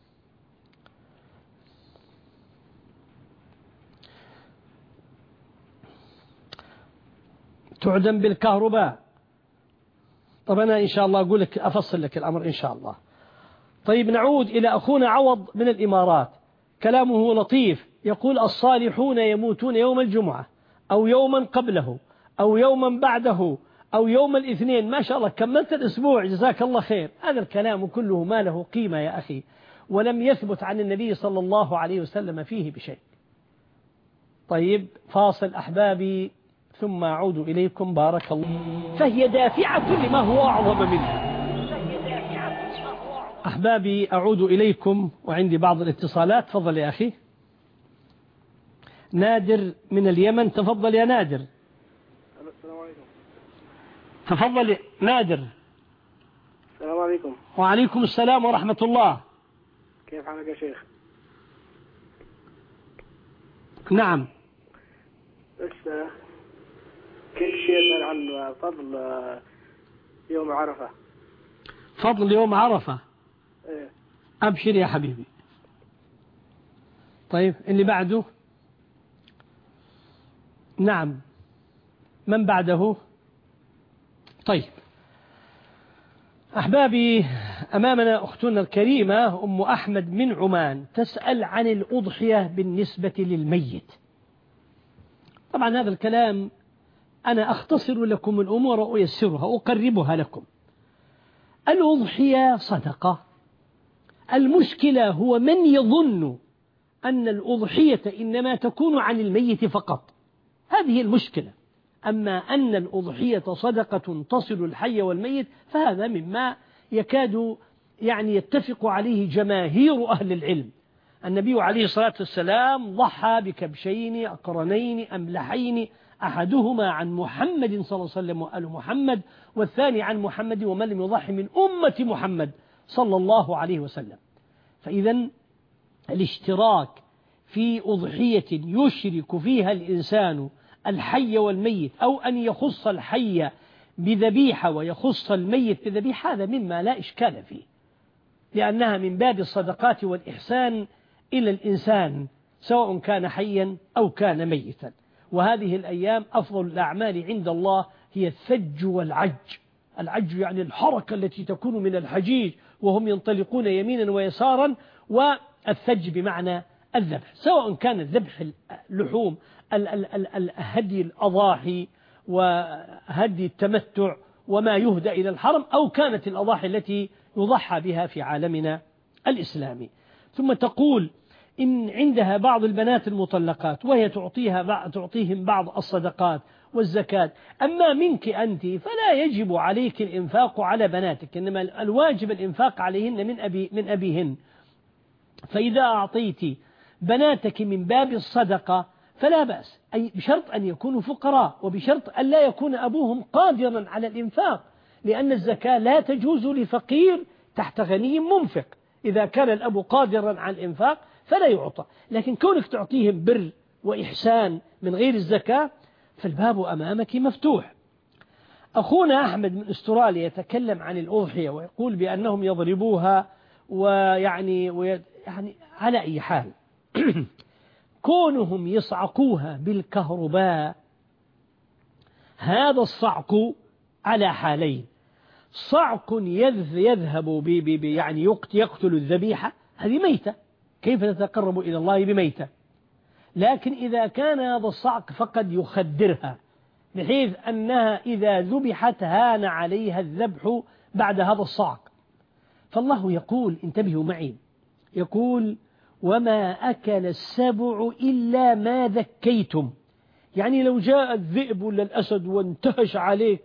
[SPEAKER 2] تعدم بالكهرباء. طب أنا إن شاء الله أقول لك، أفصل لك الأمر إن شاء الله. طيب نعود إلى أخونا عوض من الإمارات. كلامه لطيف، يقول: الصالحون يموتون يوم الجمعة أو يوما قبله أو يوما بعده أو يوم الاثنين. ما شاء الله كملت الأسبوع، جزاك الله خير. هذا الكلام كله ما له قيمة يا أخي، ولم يثبت عن النبي صلى الله عليه وسلم فيه بشيء. طيب فاصل أحبابي ثم أعود إليكم. بارك الله. فهي دافعة لما هو أعظم منها. أحبابي أعود إليكم وعندي بعض الاتصالات. تفضل يا أخي. نادر من اليمن، تفضل يا نادر.
[SPEAKER 13] السلام عليكم.
[SPEAKER 2] تفضل نادر.
[SPEAKER 11] عليكم.
[SPEAKER 2] وعليكم السلام ورحمة الله.
[SPEAKER 11] كيف حالك يا شيخ؟
[SPEAKER 2] نعم.
[SPEAKER 11] بس كيف يسأل عن فضل يوم عرفة.
[SPEAKER 2] فضل يوم عرفة.
[SPEAKER 11] إيه.
[SPEAKER 2] أبشر يا حبيبي. طيب اللي بعده. نعم. من بعده؟ طيب أحبابي، أمامنا أختنا الكريمة أم أحمد من عمان تسأل عن الأضحية بالنسبة للميت. طبعا هذا الكلام أنا أختصر لكم الأمور وأيسرها أقربها لكم. الأضحية صدقة. المشكلة هو من يظن أن الأضحية إنما تكون عن الميت فقط، هذه المشكلة. أما أن الأضحية صدقة تصل الحي والميت فهذا مما يكاد يتفق عليه جماهير أهل العلم. النبي عليه الصلاة والسلام ضحى بكبشين أقرنين أملحين، أحدهما عن محمد صلى الله عليه وسلم وآل محمد، والثاني عن محمد ومن لم يضحي من أمة محمد صلى الله عليه وسلم. فإذا الاشتراك في أضحية يشرك فيها الإنسان الحي والميت، أو أن يخص الحي بذبيحة ويخص الميت بذبيحة، هذا مما لا إشكال فيه، لأنها من باب الصدقات والإحسان إلى الإنسان سواء كان حيا أو كان ميتا. وهذه الأيام أفضل الأعمال عند الله هي الثج والعج. العج يعني الحركة التي تكون من الحجيج وهم ينطلقون يمينا ويسارا، والثج بمعنى الذبح، سواء كان الذبح اللحوم هدي الأضاحي وهدي التمتع وما يهدى إلى الحرم، أو كانت الأضاحي التي يضحى بها في عالمنا الإسلامي. ثم تقول إن عندها بعض البنات المطلقات وهي تعطيهم بعض الصدقات والزكاة. أما منك أنت فلا يجب عليك الإنفاق على بناتك، إنما الواجب الإنفاق عليهن من أبيهن. فإذا أعطيت بناتك من باب الصدقة فلا بأس، أي بشرط أن يكونوا فقراء، وبشرط أن لا يكون أبوهم قادرا على الإنفاق، لأن الزكاة لا تجوز لفقير تحت غني منفق. إذا كان الأب قادرا على الإنفاق فلا يعطى، لكن كونك تعطيهم بر وإحسان من غير الزكاة فالباب أمامك مفتوح. أخونا أحمد من أستراليا يتكلم عن الأضحية ويقول بأنهم يضربوها ويعني على أي حال كونهم يصعقوها بالكهرباء، هذا الصعق على حالين: صعق يذهب يقتل الذبيحة، هذه ميتة، كيف تتقرب إلى الله بميتة؟ لكن إذا كان هذا الصعق فقد يخدرها، بحيث أنها إذا ذبحت هان عليها الذبح بعد هذا الصعق. فالله يقول، انتبهوا معي، يقول: وما أكل السبع إلا ما ذكيتم. يعني لو جاء الذئب ولا الأسد وانتهش عليه،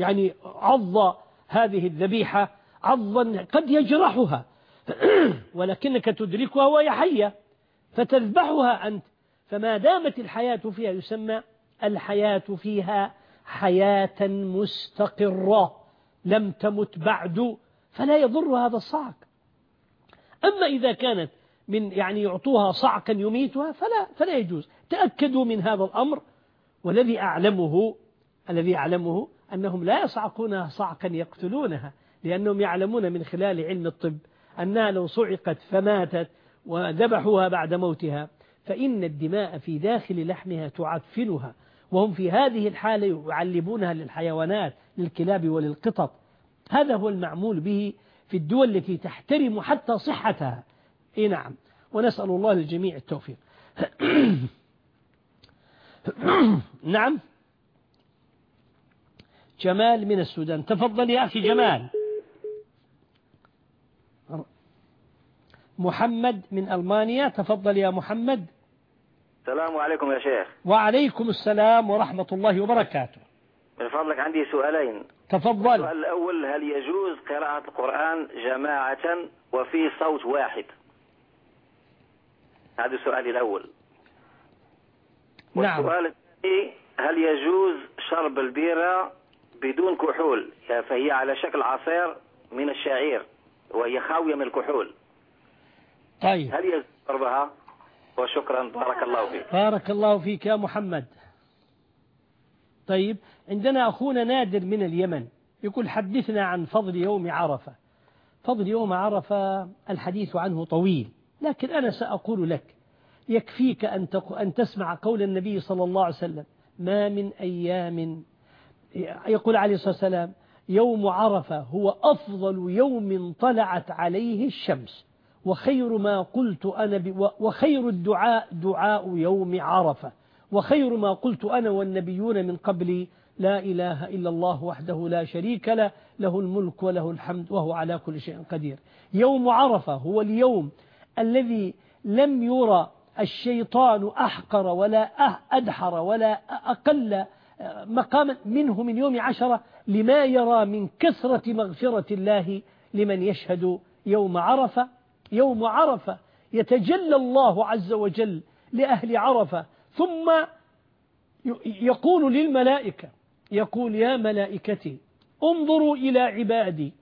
[SPEAKER 2] عض هذه الذبيحة عضا قد يجرحها ولكنك تدركها وهي حية فتذبحها أنت. فما دامت الحياة فيها يسمى الحياة فيها حياة مستقرة لم تمت بعد، فلا يضر هذا الصعق. أما إذا كانت من يعطوها صعقا يميتها فلا يجوز. تأكدوا من هذا الأمر. والذي أعلمه أنهم لا يصعقونها صعقا يقتلونها، لأنهم يعلمون من خلال علم الطب أنها لو صعقت فماتت وذبحوها بعد موتها فإن الدماء في داخل لحمها تعفنها، وهم في هذه الحالة يعلبونها للحيوانات، للكلاب وللقطط. هذا هو المعمول به في الدول التي تحترم حتى صحتها. نعم، ونسأل الله للجميع التوفيق. نعم، جمال من السودان، تفضل يا أخي جمال. محمد من ألمانيا، تفضل يا محمد.
[SPEAKER 13] السلام عليكم يا شيخ.
[SPEAKER 2] وعليكم السلام ورحمة الله وبركاته.
[SPEAKER 13] من فضلك عندي سؤالين.
[SPEAKER 2] تفضل.
[SPEAKER 13] السؤال الأول: هل يجوز قراءة القرآن جماعة وفي صوت واحد؟ هذا سؤالي الأول.
[SPEAKER 2] نعم.
[SPEAKER 13] والسؤال الثاني: هل يجوز شرب البيرة بدون كحول، فهي على شكل عصير من الشعير وهي خاوية من الكحول.
[SPEAKER 2] طيب
[SPEAKER 13] هل يجوز ضربها؟ وشكرا، بارك الله فيك.
[SPEAKER 2] بارك الله فيك يا محمد. طيب عندنا أخونا نادر من اليمن يقول حدثنا عن فضل يوم عرفة. فضل يوم عرفة الحديث عنه طويل، لكن أنا سأقول لك يكفيك أن تسمع قول النبي صلى الله عليه وسلم: ما من أيام، يقول عليه الصلاة والسلام: يوم عرفة هو أفضل يوم طلعت عليه الشمس، وخير ما قلت أنا وخير الدعاء دعاء يوم عرفة، وخير ما قلت أنا والنبيون من قبلي: لا إله إلا الله وحده لا شريك له، له الملك وله الحمد وهو على كل شيء قدير. يوم عرفة هو اليوم الذي لم يرى الشيطان أحقر ولا أدحر ولا أقل مقاما منه من يوم عشرة، لما يرى من كثرة مغفرة الله لمن يشهد يوم عرفة. يوم عرفة يتجلى الله عز وجل لأهل عرفة، ثم يقول للملائكة، يقول: يا ملائكتي انظروا إلى عبادي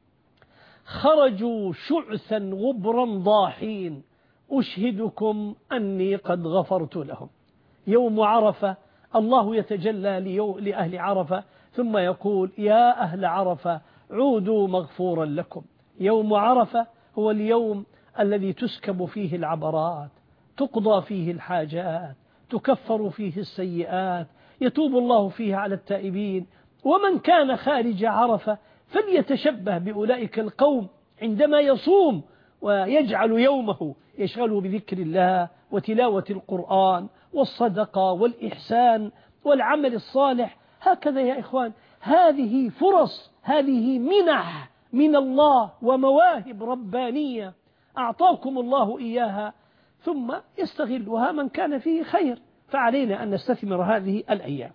[SPEAKER 2] خرجوا شعثا غبرا ضاحين، أشهدكم أني قد غفرت لهم. يوم عرفة الله يتجلى لأهل عرفة ثم يقول: يا أهل عرفة عودوا مغفورا لكم. يوم عرفة هو اليوم الذي تسكب فيه العبرات، تقضى فيه الحاجات، تكفر فيه السيئات، يتوب الله فيه على التائبين. ومن كان خارج عرفة فليتشبه بأولئك القوم عندما يصوم ويجعل يومه يشغله بذكر الله وتلاوة القرآن والصدقة والإحسان والعمل الصالح. هكذا يا إخوان، هذه فرص، هذه منح من الله ومواهب ربانية أعطاكم الله إياها، ثم يستغلها من كان فيه خير. فعلينا أن نستثمر هذه الأيام.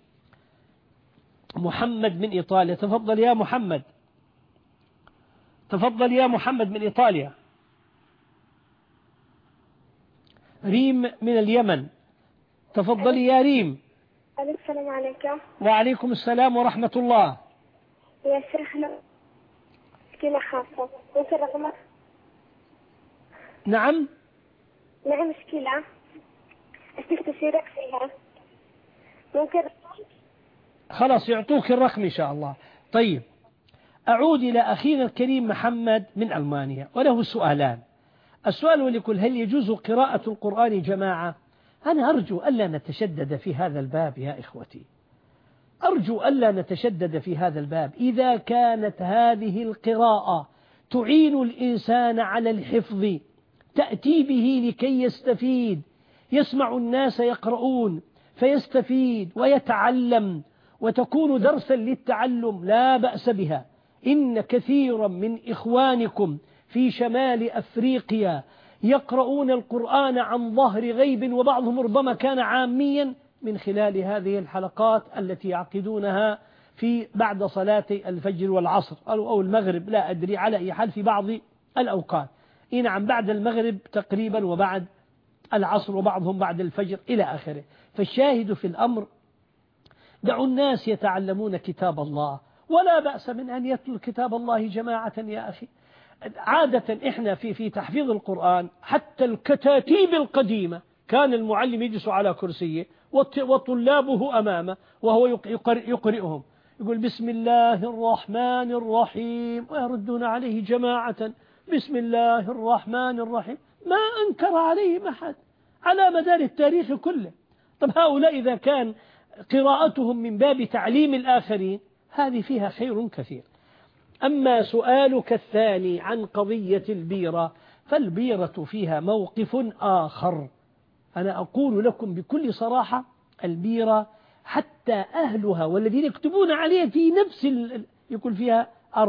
[SPEAKER 2] محمد من إيطاليا، تفضل يا محمد. تفضل يا محمد من إيطاليا. ريم من اليمن، تفضلي يا ريم.
[SPEAKER 14] السلام عليكم.
[SPEAKER 2] وعليكم السلام ورحمة الله.
[SPEAKER 14] يا شيخنا مشكلة خاصة، ممكن رقمك؟
[SPEAKER 2] نعم
[SPEAKER 14] مشكلة أشتك تشيرك فيها، ممكن؟
[SPEAKER 2] خلاص يعطوك الرقم إن شاء الله. طيب أعود إلى أخينا الكريم محمد من ألمانيا، وله سؤالان. السؤال يقول: هل يجوز قراءة القرآن جماعة؟ أنا أرجو ألا نتشدد في هذا الباب يا إخوتي، أرجو ألا نتشدد في هذا الباب. إذا كانت هذه القراءة تعين الإنسان على الحفظ، تأتي به لكي يستفيد، يسمع الناس يقرؤون فيستفيد ويتعلم وتكون درسا للتعلم، لا بأس بها. إن كثيرا من إخوانكم في شمال أفريقيا يقرؤون القرآن عن ظهر غيب، وبعضهم ربما كان عاميا، من خلال هذه الحلقات التي يعقدونها في بعد صلاة الفجر والعصر أو المغرب، لا أدري، على أي حال في بعض الأوقات. نعم، بعد المغرب تقريبا وبعد العصر، وبعضهم بعد الفجر إلى آخره. فالشاهد في الأمر: دعوا الناس يتعلمون كتاب الله، ولا بأس من أن يتلو كتاب الله جماعة يا أخي. عادة إحنا في تحفيظ القرآن حتى الكتاتيب القديمة كان المعلم يجلس على كرسيه وطلابه أمامه وهو يقرئهم، يقول: بسم الله الرحمن الرحيم، ويردون عليه جماعة: بسم الله الرحمن الرحيم. ما أنكر عليهم أحد على مدار التاريخ كله. طب هؤلاء إذا كان قراءتهم من باب تعليم الآخرين، هذه فيها خير كثير. أما سؤالك الثاني عن قضية البيرة، فالبيرة فيها موقف آخر. أنا أقول لكم بكل صراحة: البيرة حتى أهلها والذين يكتبون عليها في نفس يقول فيها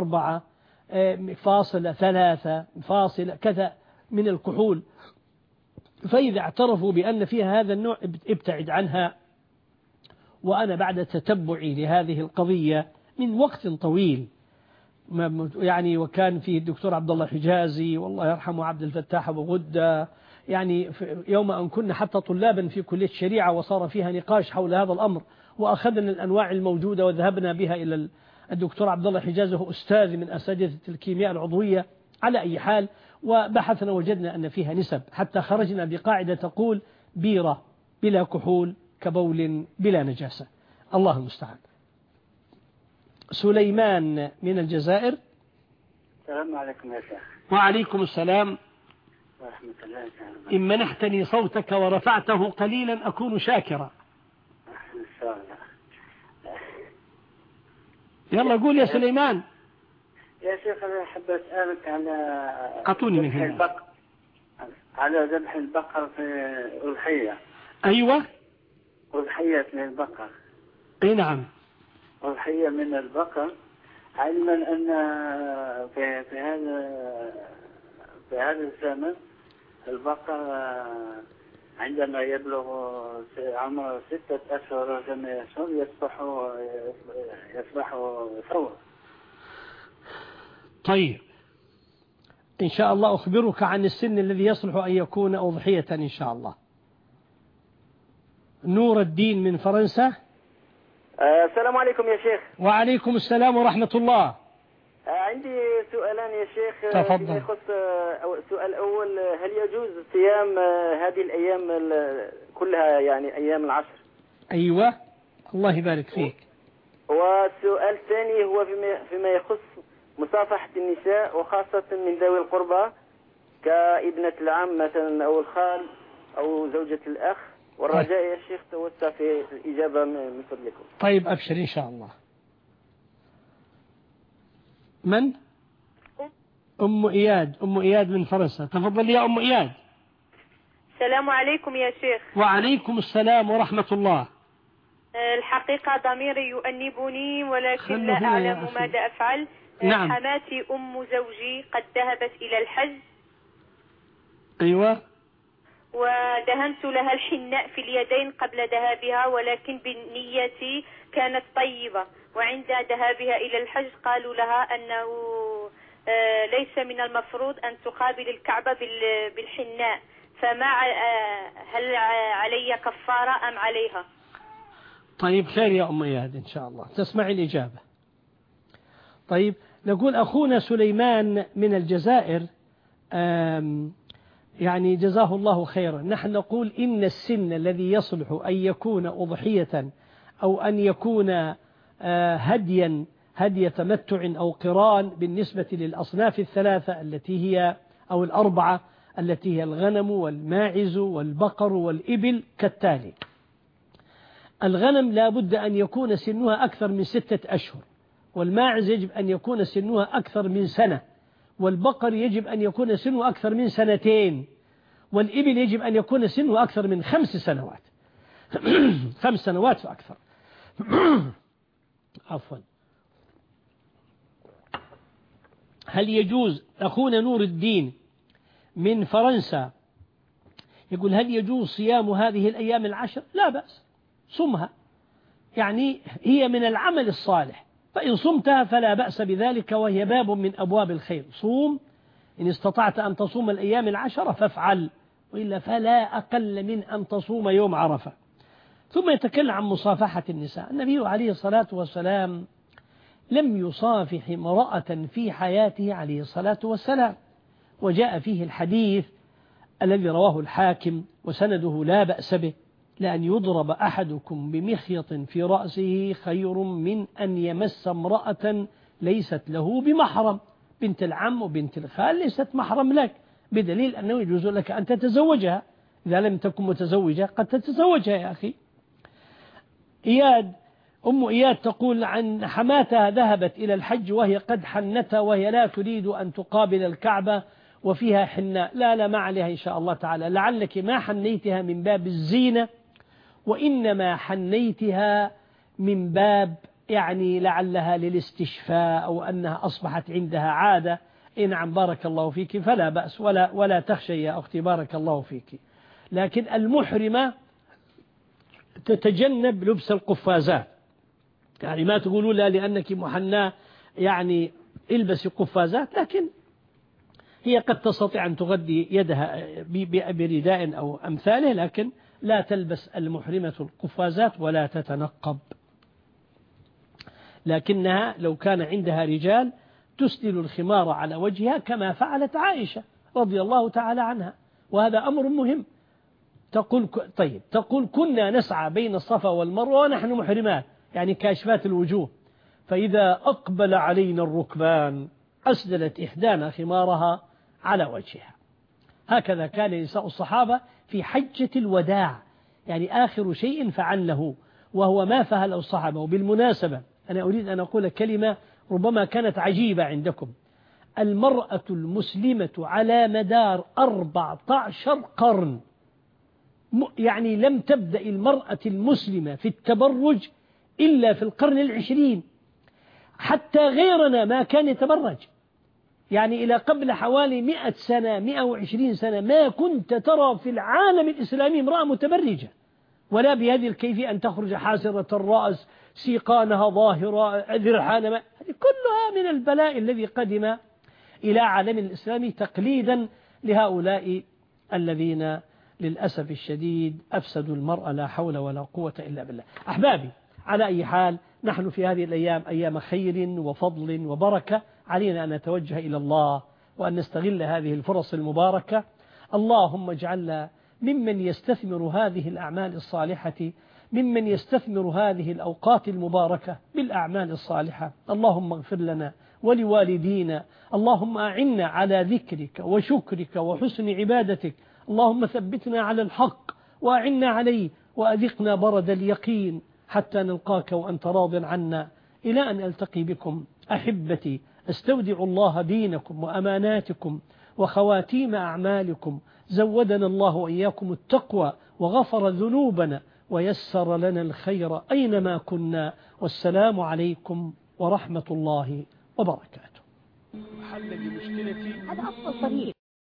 [SPEAKER 2] 4.3 كذا من الكحول، فإذا اعترفوا بأن فيها هذا النوع ابتعد عنها. وأنا بعد تتبعي لهذه القضية من وقت طويل، يعني وكان فيه الدكتور عبد الله حجازي والله يرحمه عبد الفتاح أبو غدة، يعني يوم أن كنا حتى طلابا في كلية الشريعة وصار فيها نقاش حول هذا الأمر، وأخذنا الأنواع الموجودة وذهبنا بها إلى الدكتور عبد الله حجازي هو أستاذ من أساتذة الكيمياء العضوية. على أي حال، وبحثنا وجدنا أن فيها نسب، حتى خرجنا بقاعدة تقول بيرة بلا كحول كبول بلا نجاسة. الله المستعان. سليمان من الجزائر.
[SPEAKER 15] السلام عليكم يا شيخ.
[SPEAKER 2] وعليكم السلام
[SPEAKER 15] ورحمة الله تعالى.
[SPEAKER 2] إن منحتني صوتك ورفعته قليلا أكون شاكرا.
[SPEAKER 15] إن شاء الله.
[SPEAKER 2] يلا قول يا سليمان.
[SPEAKER 15] يا شيخ أنا أحب أسألك على
[SPEAKER 2] أعطوني من هنا.
[SPEAKER 15] البقر، على ذبح البقر في أضحية.
[SPEAKER 2] أيوة،
[SPEAKER 15] أضحية من البقر.
[SPEAKER 2] أي نعم،
[SPEAKER 15] أضحية من البقر، علما أن في هذا الزمن البقر عندما يبلغ عمره 6 أشهر و 8 أشهر يصبح ثور.
[SPEAKER 2] طيب إن شاء الله أخبرك عن السن الذي يصلح أن يكون أضحية إن شاء الله. نور الدين من فرنسا.
[SPEAKER 16] السلام عليكم يا شيخ.
[SPEAKER 2] وعليكم السلام ورحمة الله.
[SPEAKER 16] عندي سؤالان يا شيخ.
[SPEAKER 2] تفضل.
[SPEAKER 16] يخص السؤال الأول، هل يجوز صيام هذه الأيام كلها، يعني أيام العشر؟
[SPEAKER 2] أيوة، الله يبارك فيك.
[SPEAKER 16] والسؤال الثاني هو فيما يخص مصافحة النساء، وخاصة من ذوي القربى كابنة العم مثلا أو الخال أو زوجة الأخ، والرجاء يا شيخ توسع في الإجابة من فضلكم.
[SPEAKER 2] طيب أبشر إن شاء الله. من؟ أم إياد. أم إياد من فرنسا، تفضل يا أم إياد.
[SPEAKER 17] السلام عليكم يا شيخ.
[SPEAKER 2] وعليكم السلام ورحمة الله.
[SPEAKER 17] الحقيقة ضميري يؤنبني ولكن لا أعلم ماذا أفعل.
[SPEAKER 2] نعم.
[SPEAKER 17] حماتي أم زوجي قد ذهبت إلى الحج.
[SPEAKER 2] أيوة.
[SPEAKER 17] ودهنت لها الحناء في اليدين قبل ذهابها، ولكن بنيتي كانت طيبة، وعند ذهابها إلى الحج قالوا لها أنه ليس من المفروض أن تقابل الكعبة بالحناء، فما هل علي كفارة أم عليها؟
[SPEAKER 2] طيب خير يا أم إياد إن شاء الله تسمعي الإجابة. طيب نقول أخونا سليمان من الجزائر يعني جزاه الله خيرا. نحن نقول إن السن الذي يصلح أن يكون أضحية أو أن يكون هدي تمتع أو قران بالنسبة للأصناف الثلاثة التي هي أو الأربعة التي هي الغنم والماعز والبقر والإبل كالتالي: الغنم لا بد أن يكون سنها أكثر من 6 أشهر، والماعز يجب أن يكون سنها أكثر من سنة، والبقر يجب أن يكون سنه أكثر من 2 سنين، والإبل يجب أن يكون سنه أكثر من 5 سنوات 5 سنوات فأكثر. عفوا. هل يجوز، أخونا نور الدين من فرنسا يقول هل يجوز صيام هذه الأيام العشر؟ لا بأس، صمها، يعني هي من العمل الصالح، فإن صمتها فلا بأس بذلك، وهي باب من أبواب الخير. صوم إن استطعت أن تصوم الأيام العشرة فافعل، وإلا فلا أقل من أن تصوم يوم عرفة. ثم يتكلم عن مصافحة النساء. النبي عليه الصلاة والسلام لم يصافح امرأة في حياته عليه الصلاة والسلام، وجاء فيه الحديث الذي رواه الحاكم وسنده لا بأس به: لأن يضرب أحدكم بمخيط في رأسه خير من أن يمس امرأة ليست له بمحرم. بنت العم وبنت الخال ليست محرم لك، بدليل أنه يجوز لك أن تتزوجها، إذا لم تكن متزوجة قد تتزوجها يا أخي. أم إياد تقول عن حماتها ذهبت إلى الحج وهي قد حنتها وهي لا تريد أن تقابل الكعبة وفيها حناء. لا ما عليها إن شاء الله تعالى، لعلك ما حنيتها من باب الزينة، وإنما حنيتها من باب يعني لعلها للاستشفاء أو أنها أصبحت عندها عادة. نعم بارك الله فيك، فلا بأس ولا تخشي يا أختي بارك الله فيك. لكن المحرمة تتجنب لبس القفازات، يعني ما تقولوا لا لأنك محناة يعني البسي قفازات، لكن هي قد تستطيع أن تغذي يدها برداء أو أمثاله، لكن لا تلبس المحرمة القفازات ولا تتنقب. لكنها لو كان عندها رجال تسدل الخمار على وجهها كما فعلت عائشة رضي الله تعالى عنها، وهذا أمر مهم. تقول كنا نسعى بين الصفا والمروة ونحن محرمات، يعني كاشفات الوجوه، فإذا أقبل علينا الركبان أسدلت إحدانا خمارها على وجهها. هكذا كان نساء الصحابة في حجة الوداع، يعني آخر شيء فعله، وهو ما فعله الصحابة. وبالمناسبة أنا أريد أن أقول كلمة ربما كانت عجيبة عندكم. المرأة المسلمة على مدار 14 قرن، يعني لم تبدأ المرأة المسلمة في التبرج إلا في القرن 20. حتى غيرنا ما كان يتبرج، يعني إلى قبل حوالي 100 سنة 120 سنة ما كنت ترى في العالم الإسلامي امرأة متبرجة، ولا بهذه الكيفية أن تخرج حاسرة الرأس، سيقانها ظاهرة، ذرحان، هذه كلها من البلاء الذي قدم إلى عالم الإسلام تقليدا لهؤلاء الذين للأسف الشديد أفسدوا المرأة، لا حول ولا قوة إلا بالله. أحبابي، على أي حال نحن في هذه الأيام أيام خير وفضل وبركة، علينا أن نتوجه إلى الله وأن نستغل هذه الفرص المباركة. اللهم اجعلنا ممن يستثمر هذه الأعمال الصالحة، ممن يستثمر هذه الأوقات المباركة بالأعمال الصالحة. اللهم اغفر لنا ولوالدينا، اللهم أعنا على ذكرك وشكرك وحسن عبادتك، اللهم ثبتنا على الحق وأعنا عليه وأذقنا برد اليقين حتى نلقاك وأنت راض عنا، إلى أن ألتقي بكم. أحبتي، استودع الله دينكم وأماناتكم وخواتيم أعمالكم. زودنا الله وإياكم التقوى وغفر ذنوبنا ويسر لنا الخير أينما كنا. والسلام عليكم ورحمة الله وبركاته. حل لمشكلتي هذا أفضل طريق.